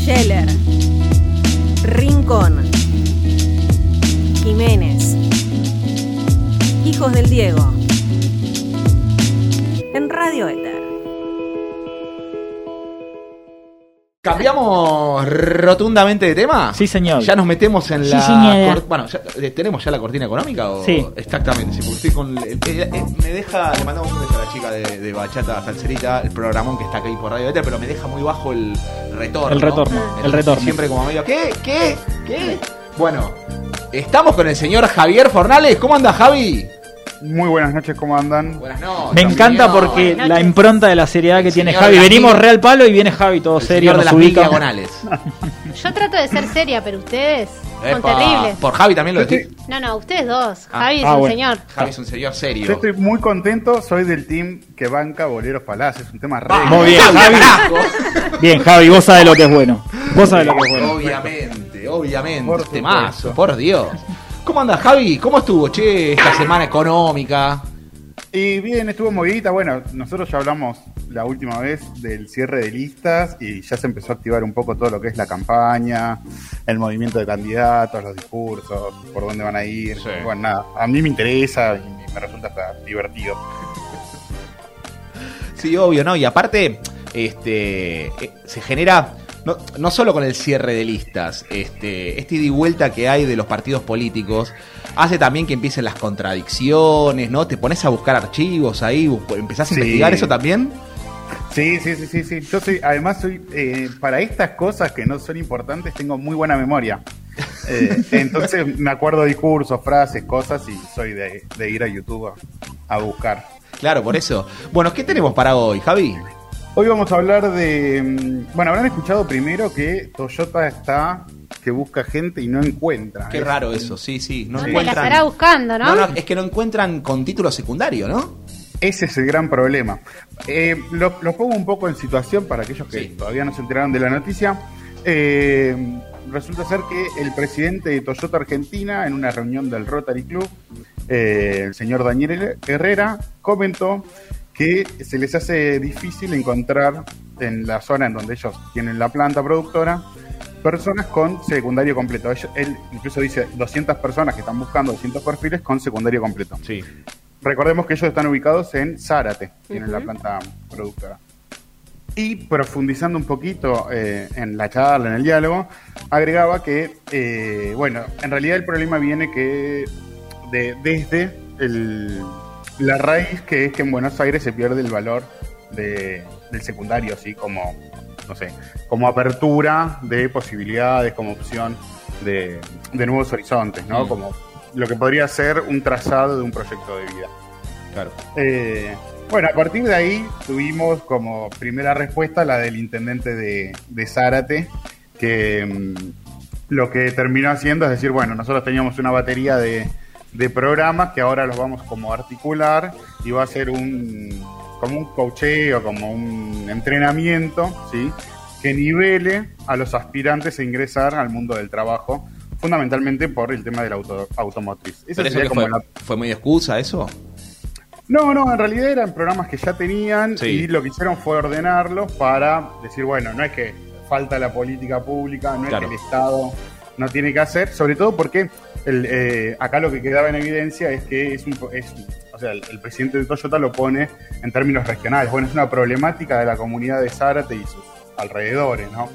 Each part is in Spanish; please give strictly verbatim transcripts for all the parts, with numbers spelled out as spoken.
Scheller, Rincón, Jiménez, Hijos del Diego, en Radio Éter. ¿Cambiamos rotundamente de tema? Sí, señor. ¿Ya nos metemos en Sí, la... señora. cor- Bueno, ya- ¿tenemos ya la cortina económica? O... Sí. Exactamente, sí, porque estoy con... el- el- el- me deja... Le mandamos un beso a la chica de, de Bachata Salserita, el programón que está aquí por Radio Éter, pero me deja muy bajo el retorno. El retorno, Entonces, el retorno. Siempre como medio... ¿Qué? ¿Qué? ¿Qué? Bueno, estamos con el señor Javier Fornales. ¿Cómo anda, Javi? Muy buenas noches, ¿cómo andan? Buenas noches. Me encanta señor. porque Buenas la noches. impronta de la seriedad que El tiene señor Javi. de las Venimos mil- real palo y viene Javi todo El serio, señor de nos las mil ubica. diagonales. Yo trato de ser seria, pero ustedes son Epa, terribles. Por Javi también lo Yo decís. estoy- No, no, ustedes dos. Ah. Javi es Ah, un bueno. señor. Javi es un señor serio. Yo estoy muy contento, soy del team que banca Boleros Palacios, es un tema re... Vamos, Muy bien, Javi, Javi. carajo. Bien, Javi, vos sabés lo que es bueno. Vos sabés lo que es bueno. Obviamente, obviamente. Por Este supuesto. mazo, por Dios. ¿Cómo andas, Javi? ¿Cómo estuvo, che, esta semana económica? Y bien, estuvo movidita, bueno, nosotros ya hablamos la última vez del cierre de listas y ya se empezó a activar un poco todo lo que es la campaña, el movimiento de candidatos, los discursos, por dónde van a ir. Sí. Bueno, nada, a mí me interesa y me resulta hasta divertido. Sí, obvio, ¿no? Y aparte, este, eh, se genera, no, no solo con el cierre de listas, este, este ida y vuelta que hay de los partidos políticos, hace también que empiecen las contradicciones, ¿no? Te pones a buscar archivos ahí, bu- empezás a Sí. investigar eso también. Sí, sí, sí, sí, sí. Yo soy, además soy, eh, para estas cosas que no son importantes, tengo muy buena memoria. Eh, entonces me acuerdo de discursos, frases, cosas y soy de, de ir a YouTube a, a buscar. Claro, por eso. Bueno, ¿qué tenemos para hoy, Javi? Hoy vamos a hablar de, mm, bueno, habrán escuchado primero que Toyota está, que busca gente y no encuentra. Qué Es- raro eso, sí, sí. No ¿Dónde la encuentran... estará buscando, no? No, no, es que no encuentran con título secundario, ¿no? Ese es el gran problema. Eh, lo- Los pongo un poco en situación para aquellos que Sí. todavía no se enteraron de la noticia. Eh, resulta ser que el presidente de Toyota Argentina, en una reunión del Rotary Club, eh, el señor Daniel Herrera, comentó que se les hace difícil encontrar en la zona en donde ellos tienen la planta productora personas con secundario completo. Ellos- él incluso dice doscientas personas que están buscando doscientos perfiles con secundario completo. Sí. Recordemos que ellos están ubicados en Zárate, tienen la Ujú. planta productora. Y profundizando un poquito eh, en la charla, en el diálogo, agregaba que, eh, bueno, en realidad el problema viene que de, desde el- la raíz que es que en Buenos Aires se pierde el valor de- del secundario, así como, no sé, como apertura de posibilidades, como opción de, de nuevos horizontes, ¿no? Mm. Como lo que podría ser un trazado de un proyecto de vida. Claro. Eh, bueno, a partir de ahí tuvimos como primera respuesta la del intendente de, de Zárate, que mm, lo que terminó haciendo es decir, bueno, nosotros teníamos una batería de, de programas que ahora los vamos como a articular y va a ser un como un coacheo, como un entrenamiento, ¿sí? Que nivele a los aspirantes a ingresar al mundo del trabajo, fundamentalmente por el tema de la auto, automotriz. Esa ¿Pero eso sería que como fue, la- fue muy excusa eso? No, no, en realidad eran programas que ya tenían Sí. y lo que hicieron fue ordenarlos para decir, bueno, no es que falta la política pública, no Claro. es que el Estado no tiene que hacer, sobre todo porque el, eh, acá lo que quedaba en evidencia es que es un, es, o sea, el, el presidente de Toyota lo pone en términos regionales. Bueno, es una problemática de la comunidad de Zárate y sus alrededores, ¿no?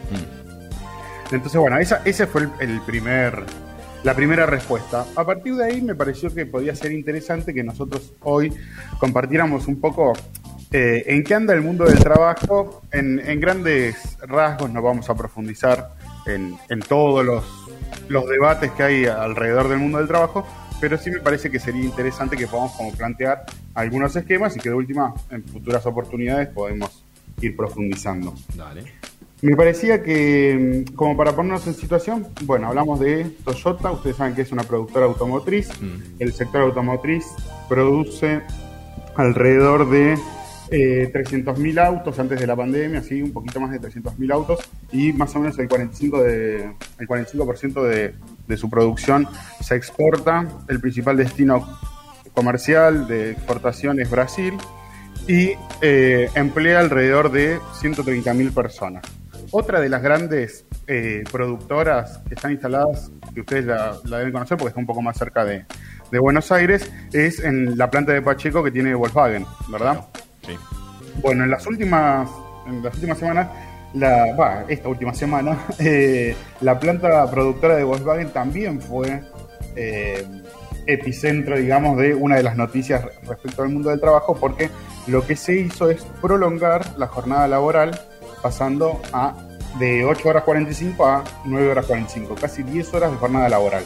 Mm. Entonces, bueno, esa, ese fue el, el primer, la primera respuesta. A partir de ahí me pareció que podía ser interesante que nosotros hoy compartiéramos un poco eh, en qué anda el mundo del trabajo. En, en grandes rasgos no vamos a profundizar en, en todos los, los debates que hay alrededor del mundo del trabajo, pero sí me parece que sería interesante que podamos como plantear algunos esquemas y que de última, en futuras oportunidades, podemos ir profundizando. Dale. Me parecía que, mm, como para ponernos en situación, bueno, hablamos de Toyota, ustedes saben que es una productora automotriz, Mm. el sector automotriz produce alrededor de eh, trescientos mil autos antes de la pandemia, sí, un poquito más de trescientos mil autos, y más o menos el cuarenta y cinco por ciento, de, el cuarenta y cinco por ciento de, de su producción se exporta. El principal destino comercial de exportación es Brasil, y eh, emplea alrededor de ciento treinta mil personas. Otra de las grandes eh, productoras que están instaladas, que ustedes la, la deben conocer porque está un poco más cerca de, de Buenos Aires, es en la planta de Pacheco que tiene Volkswagen, ¿verdad? Sí. Bueno, en las últimas, en las últimas semanas, la, bah, esta última semana, eh, la planta productora de Volkswagen también fue eh, epicentro, digamos, de una de las noticias respecto al mundo del trabajo, porque lo que se hizo es prolongar la jornada laboral pasando a de ocho horas cuarenta y cinco a nueve horas cuarenta y cinco, casi diez horas de jornada laboral.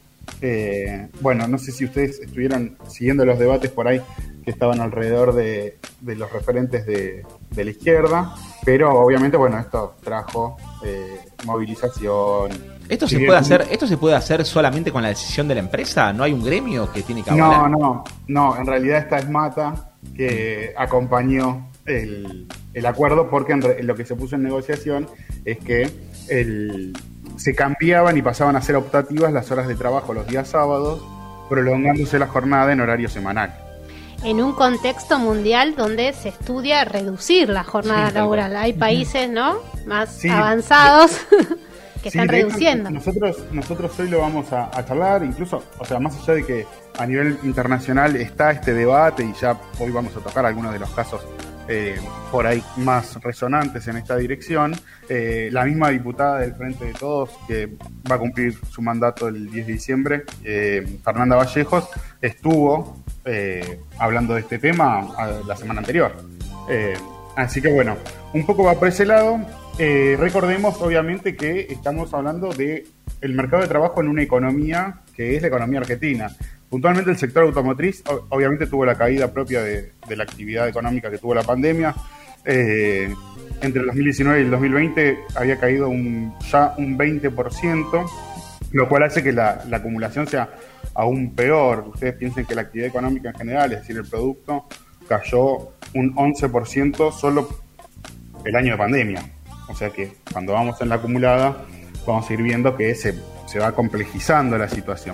Eh, bueno, no sé si ustedes estuvieran siguiendo los debates por ahí que estaban alrededor de, de los referentes de, de la izquierda, pero obviamente, bueno, esto trajo eh, movilización. ¿Esto se puede hacer, esto se puede hacer solamente con la decisión de la empresa? ¿No hay un gremio que tiene que avalar? No, no, no, en realidad esta es Mata que acompañó el, el acuerdo, porque en re, lo que se puso en negociación es que el, se cambiaban y pasaban a ser optativas las horas de trabajo los días sábados, prolongándose la jornada en horario semanal. En un contexto mundial donde se estudia reducir la jornada sí, laboral. Hay países, ¿no?, más sí, avanzados que sí, están reduciendo. Nosotros, nosotros hoy lo vamos a, a charlar, incluso, o sea, más allá de que a nivel internacional está este debate y ya hoy vamos a tocar algunos de los casos eh, por ahí más resonantes en esta dirección. Eh, la misma diputada del Frente de Todos, que va a cumplir su mandato el diez de diciembre, eh, Fernanda Vallejos, estuvo eh, hablando de este tema la semana anterior. Eh, así que bueno, un poco va por ese lado. Eh, recordemos, obviamente, que estamos hablando de el mercado de trabajo en una economía que es la economía argentina. Puntualmente el sector automotriz, obviamente tuvo la caída propia de, de la actividad económica que tuvo la pandemia. Eh, entre el dos mil diecinueve y el dos mil veinte había caído un, ya un veinte por ciento, lo cual hace que la, la acumulación sea aún peor. Ustedes piensen que la actividad económica en general, es decir, el producto, cayó un once por ciento solo el año de pandemia. O sea que cuando vamos en la acumulada, vamos a ir viendo que se, se va complejizando la situación.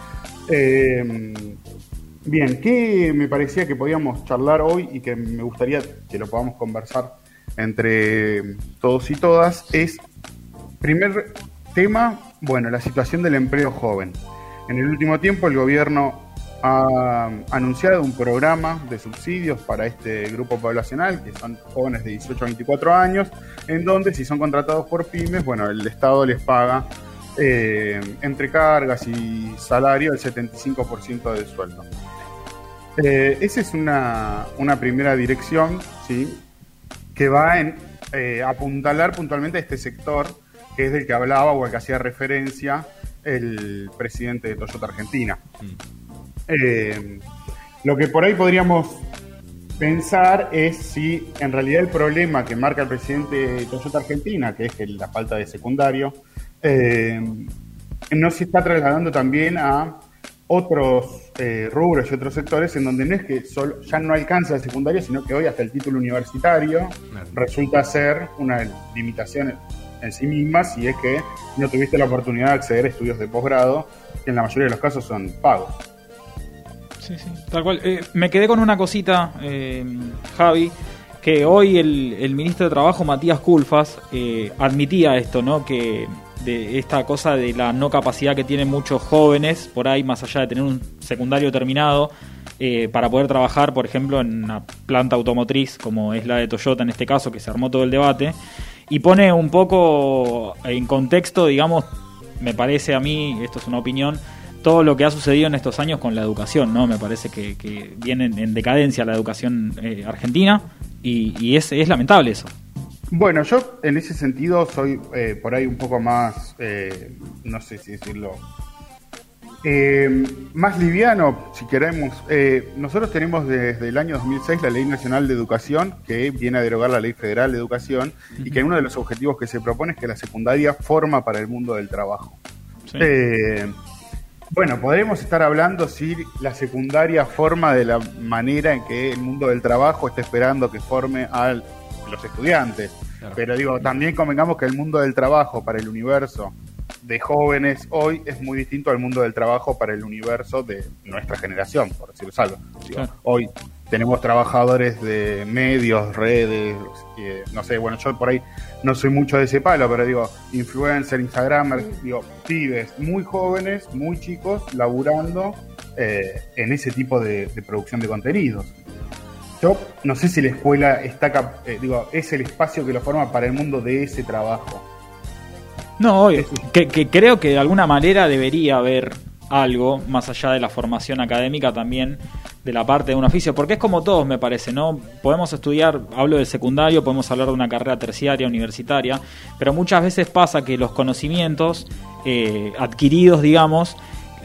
Eh, bien, ¿qué me parecía que podíamos charlar hoy y que me gustaría que lo podamos conversar entre todos y todas? Es, primer tema, bueno, la situación del empleo joven. En el último tiempo el gobierno ha anunciado un programa de subsidios para este grupo poblacional, que son jóvenes de dieciocho a veinticuatro años, en donde si son contratados por pymes, bueno, el Estado les paga eh, entre cargas y salario el setenta y cinco por ciento del sueldo. Eh, esa es una, una primera dirección, ¿sí?, que va en eh, apuntalar puntualmente a este sector, que es del que hablaba o al que hacía referencia el presidente de Toyota Argentina. Mm. Eh, lo que por ahí podríamos pensar es si en realidad el problema que marca el presidente de Toyota Argentina, que es que la falta de secundario, eh, no se está trasladando también a otros eh, rubros y otros sectores en donde no es que solo, ya no alcanza el secundario, sino que hoy hasta el título universitario resulta ser una limitación en sí misma si es que no tuviste la oportunidad de acceder a estudios de posgrado, que en la mayoría de los casos son pagos. Sí, sí, tal cual. Eh, me quedé con una cosita, eh, Javi, que hoy el, el ministro de Trabajo, Matías Culfas, eh, admitía esto, ¿no? Que de esta cosa de la no capacidad que tienen muchos jóvenes, por ahí, más allá de tener un secundario terminado, eh, para poder trabajar, por ejemplo, en una planta automotriz, como es la de Toyota en este caso, que se armó todo el debate, y pone un poco en contexto, digamos, me parece a mí, esto es una opinión, todo lo que ha sucedido en estos años con la educación, ¿no? Me parece que, que viene en decadencia la educación eh, argentina y, y es, es lamentable eso. Bueno, yo en ese sentido soy eh, por ahí un poco más, eh, no sé si decirlo, eh, más liviano, si queremos. Eh, nosotros tenemos desde el año dos mil seis la Ley Nacional de Educación, que viene a derogar la Ley Federal de Educación, uh-huh. y que uno de los objetivos que se propone es que la secundaria forma para el mundo del trabajo. Sí. Eh, Bueno, podremos estar hablando si la secundaria forma de la manera en que el mundo del trabajo está esperando que forme a los estudiantes. Claro. Pero digo, también convengamos que el mundo del trabajo para el universo de jóvenes hoy es muy distinto al mundo del trabajo para el universo de nuestra generación, por decirlo algo. Digo, claro. Hoy tenemos trabajadores de medios, redes, eh, no sé, bueno, yo por ahí no soy mucho de ese palo, pero digo, influencer, instagramer, digo, pibes muy jóvenes, muy chicos, laburando eh, en ese tipo de, de producción de contenidos. Yo no sé si la escuela está, eh, digo, es el espacio que lo forma para el mundo de ese trabajo. No, que, que creo que de alguna manera debería haber algo más allá de la formación académica también de la parte de un oficio, porque es como todos, me parece, ¿no? Podemos estudiar, hablo del secundario, podemos hablar de una carrera terciaria, universitaria, pero muchas veces pasa que los conocimientos eh, adquiridos, digamos,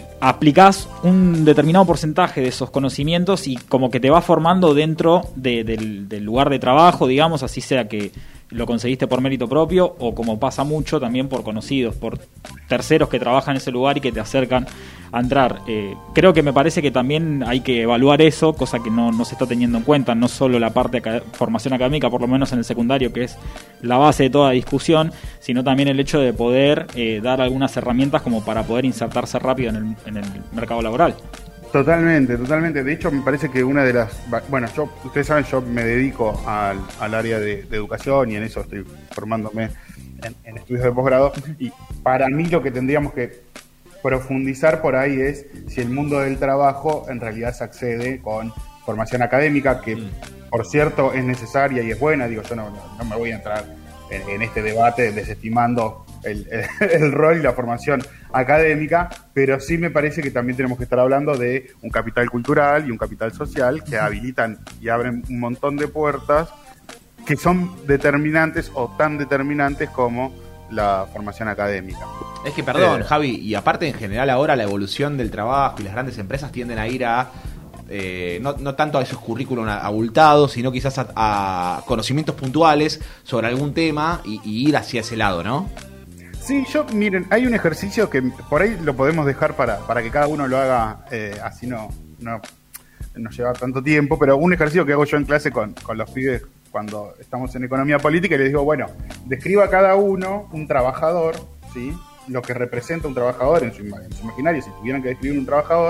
aplicás un determinado porcentaje de esos conocimientos y como que te va formando dentro de, del, del lugar de trabajo, digamos, así sea que lo conseguiste por mérito propio o, como pasa mucho, también por conocidos, por terceros que trabajan en ese lugar y que te acercan a entrar. Eh, creo que me parece que también hay que evaluar eso, cosa que no, no se está teniendo en cuenta, no solo la parte de formación académica, por lo menos en el secundario, que es la base de toda discusión, sino también el hecho de poder eh, dar algunas herramientas como para poder insertarse rápido en el, en el mercado laboral. Totalmente, totalmente. De hecho, me parece que una de las... Bueno, yo, ustedes saben, yo me dedico al, al área de, de educación y en eso estoy formándome en, en estudios de posgrado. Y para mí lo que tendríamos que profundizar por ahí es si el mundo del trabajo en realidad se accede con formación académica, que por cierto es necesaria y es buena. Digo, yo no, no me voy a entrar en, en este debate desestimando el, el, el rol y la formación académica, pero sí me parece que también tenemos que estar hablando de un capital cultural y un capital social que habilitan y abren un montón de puertas que son determinantes o tan determinantes como la formación académica. Es que, perdón, eh, Javi, y aparte en general ahora la evolución del trabajo y las grandes empresas tienden a ir a Eh, no, no tanto a esos currículum abultados, sino quizás a, a conocimientos puntuales sobre algún tema y, y ir hacia ese lado, ¿no? Sí, yo, miren, hay un ejercicio que por ahí lo podemos dejar para, para que cada uno lo haga, eh, así no, no nos lleva tanto tiempo, pero un ejercicio que hago yo en clase con, con los pibes cuando estamos en economía política y les digo, bueno, describa cada uno un trabajador, ¿sí? Lo que representa un trabajador en su, en su imaginario, si tuvieran que describir un trabajador,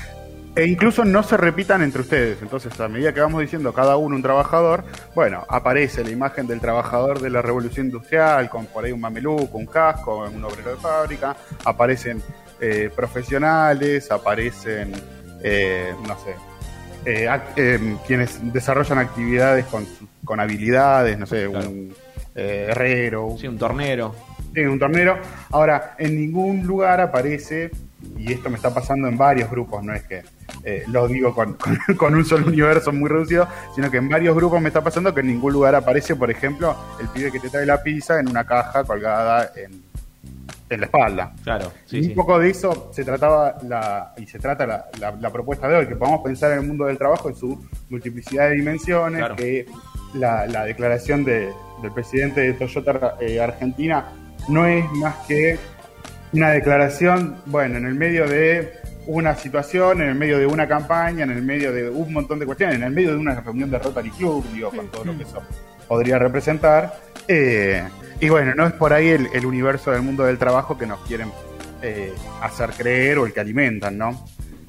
e incluso no se repitan entre ustedes. Entonces, a medida que vamos diciendo cada uno un trabajador, bueno, aparece la imagen del trabajador de la revolución industrial, con por ahí un mameluco, un casco, un obrero de fábrica, aparecen eh, profesionales, aparecen, eh, no sé, eh, eh, quienes desarrollan actividades con, con habilidades, no sé, claro. un eh, herrero. Sí, un tornero. Sí, un tornero. Ahora, en ningún lugar aparece, y esto me está pasando en varios grupos, no es que eh, lo digo con, con, con un solo universo muy reducido, sino que en varios grupos me está pasando que en ningún lugar aparece, por ejemplo, el pibe que te trae la pizza en una caja colgada en, en la espalda. Claro, sí, y un sí. poco de eso se trataba la, y se trata la, la, la propuesta de hoy, que podamos pensar en el mundo del trabajo en su multiplicidad de dimensiones, claro. que la, la declaración de, del presidente de Toyota eh, Argentina no es más que una declaración, bueno, en el medio de una situación, en el medio de una campaña, en el medio de un montón de cuestiones, en el medio de una reunión de Rotary Club, digo, con todo lo que eso podría representar. Eh, y bueno, no es por ahí el, el universo del mundo del trabajo que nos quieren eh, hacer creer o el que alimentan, ¿no?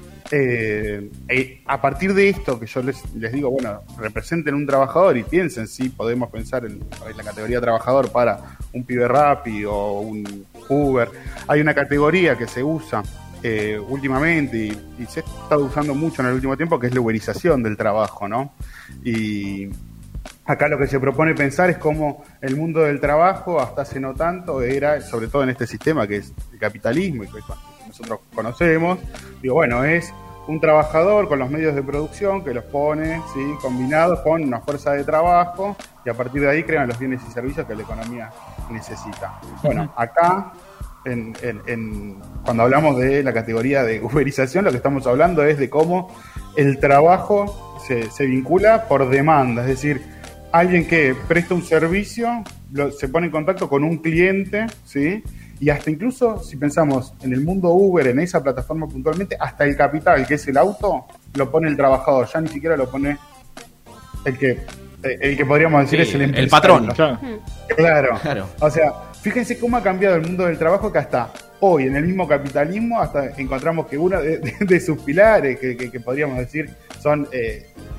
Eh, eh, a partir de esto que yo les, les digo, bueno, representen un trabajador y piensen si podemos pensar en, en la categoría trabajador para un pibe Rappi o un Uber. Hay una categoría que se usa eh, últimamente y, y se ha estado usando mucho en el último tiempo, que es la uberización del trabajo, ¿no? Y acá lo que se propone pensar es cómo el mundo del trabajo hasta hace no tanto era, sobre todo en este sistema que es el capitalismo y que nosotros conocemos, digo, bueno, es un trabajador con los medios de producción que los pone, ¿sí?, combinados con una fuerza de trabajo y a partir de ahí crean los bienes y servicios que la economía necesita. Bueno, acá, en, en, en, cuando hablamos de la categoría de uberización, lo que estamos hablando es de cómo el trabajo se, se vincula por demanda, es decir, alguien que presta un servicio lo, se pone en contacto con un cliente, ¿sí?, y hasta incluso, si pensamos en el mundo Uber, en esa plataforma puntualmente, hasta el capital, que es el auto, lo pone el trabajador, ya ni siquiera lo pone el que el que podríamos decir sí, es el empresario. El patrón. Claro. Claro. claro. O sea, fíjense cómo ha cambiado el mundo del trabajo, que hasta hoy, en el mismo capitalismo, hasta encontramos que uno de, de, de sus pilares, que, que, que podríamos decir son eh,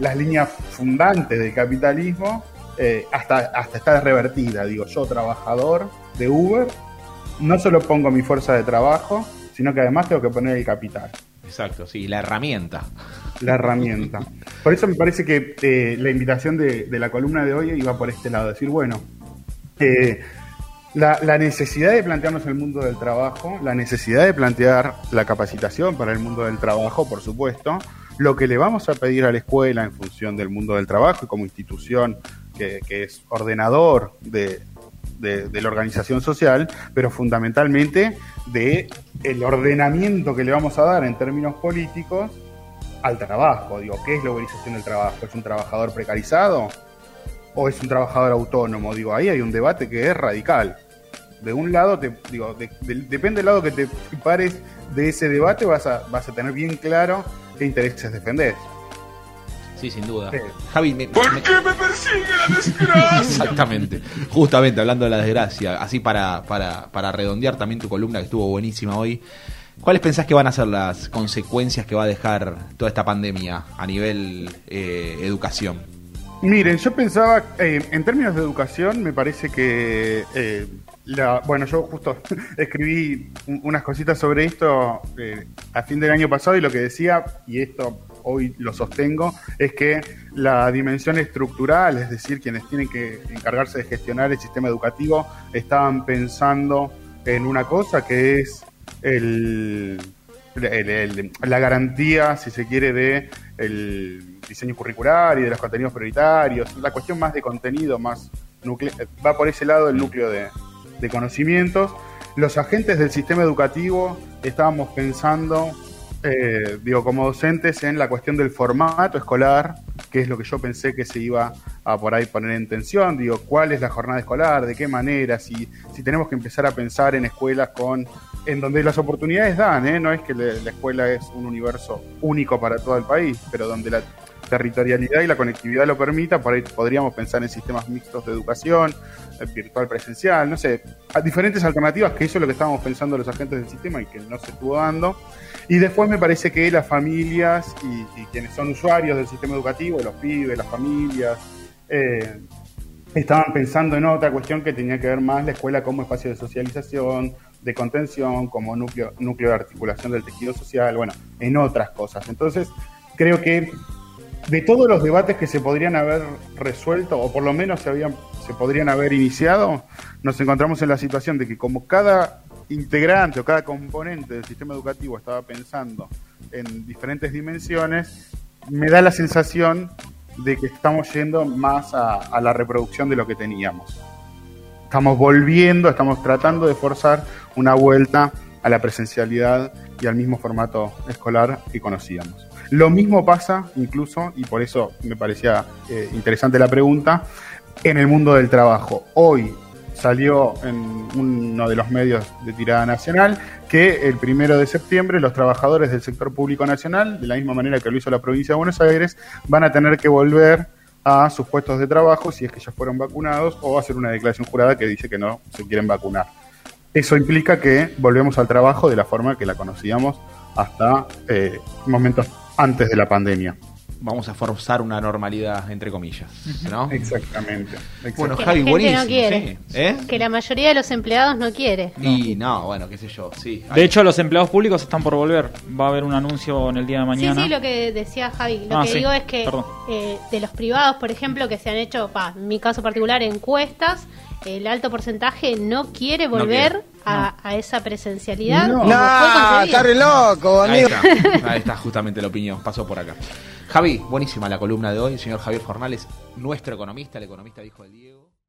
las líneas fundantes del capitalismo, eh, hasta, hasta está revertida. Digo, yo trabajador de Uber, no solo pongo mi fuerza de trabajo, sino que además tengo que poner el capital. Exacto, sí, la herramienta. La herramienta. Por eso me parece que eh, la invitación de, de la columna de hoy iba por este lado, decir, bueno, eh, la, la necesidad de plantearnos el mundo del trabajo, la necesidad de plantear la capacitación para el mundo del trabajo, por supuesto, lo que le vamos a pedir a la escuela en función del mundo del trabajo y como institución que, que es ordenador de, de, de la organización social, pero fundamentalmente de el ordenamiento que le vamos a dar en términos políticos al trabajo. Digo, ¿qué es la uberización del trabajo? ¿Es un trabajador precarizado o es un trabajador autónomo? Digo, ahí hay un debate que es radical. De un lado, te, digo, de, de, depende del lado que te pares de ese debate, vas a, vas a tener bien claro qué intereses defendés. Sí, sin duda. Sí. Javi, me, ¿por me... qué me persigue la desgracia? Exactamente. Justamente hablando de la desgracia, así para, para, para redondear también tu columna que estuvo buenísima hoy, ¿cuáles pensás que van a ser las consecuencias que va a dejar toda esta pandemia a nivel eh, educación? Miren, yo pensaba, eh, en términos de educación, me parece que, eh, la, bueno, yo justo escribí un, unas cositas sobre esto eh, a fin del año pasado y lo que decía, y esto hoy lo sostengo, es que la dimensión estructural, es decir, quienes tienen que encargarse de gestionar el sistema educativo, estaban pensando en una cosa que es el, el, el, la garantía, si se quiere, de el diseño curricular y de los contenidos prioritarios, la cuestión más de contenido, más nucle- va por ese lado el núcleo de, de conocimientos. Los agentes del sistema educativo estábamos pensando, eh, digo, como docentes, en la cuestión del formato escolar, que es lo que yo pensé que se iba a por ahí poner en tensión. Digo, ¿cuál es la jornada escolar? ¿De qué manera? Si, si tenemos que empezar a pensar en escuelas con en donde las oportunidades dan, ¿eh? No es que le, la escuela es un universo único para todo el país, pero donde la territorialidad y la conectividad lo permita, por ahí podríamos pensar en sistemas mixtos de educación, virtual presencial, no sé, a diferentes alternativas, que eso es lo que estábamos pensando los agentes del sistema y que no se estuvo dando. Y después me parece que las familias y, y quienes son usuarios del sistema educativo, los pibes, las familias, eh, estaban pensando en otra cuestión que tenía que ver más la escuela como espacio de socialización, de contención, como núcleo, núcleo de articulación del tejido social, bueno, en otras cosas. Entonces, creo que de todos los debates que se podrían haber resuelto, o por lo menos se, habían, se podrían haber iniciado, nos encontramos en la situación de que como cada integrante o cada componente del sistema educativo estaba pensando en diferentes dimensiones, me da la sensación de que estamos yendo más a, a la reproducción de lo que teníamos. Estamos volviendo, estamos tratando de forzar una vuelta a la presencialidad y al mismo formato escolar que conocíamos. Lo mismo pasa incluso, y por eso me parecía eh, interesante la pregunta, en el mundo del trabajo. Hoy salió en uno de los medios de tirada nacional que el primero de septiembre los trabajadores del sector público nacional, de la misma manera que lo hizo la provincia de Buenos Aires, van a tener que volver a sus puestos de trabajo si es que ya fueron vacunados o hacer una declaración jurada que dice que no se quieren vacunar. Eso implica que volvemos al trabajo de la forma que la conocíamos hasta eh, momentos antes de la pandemia. Vamos a forzar una normalidad, entre comillas, ¿no? Exactamente. exactamente. Bueno, que Javi, la gente buenísimo. no quiere. Sí. ¿Eh? Que la mayoría de los empleados no quiere. Y no, bueno, qué sé yo, sí. De hecho, los empleados públicos están por volver. Va a haber un anuncio en el día de mañana. Sí, sí, lo que decía Javi. Lo Ah, que sí, digo es que eh, de los privados, por ejemplo, que se han hecho, pa, en mi caso particular, encuestas, el alto porcentaje no quiere volver No quiere. A, a esa presencialidad. No. como fue Nah, concebido. está re loco, Ahí amigo. está, ahí está justamente la opinión, pasó por acá. Javi, buenísima la columna de hoy, señor Javier Fornales, nuestro economista, el economista dijo el Diego.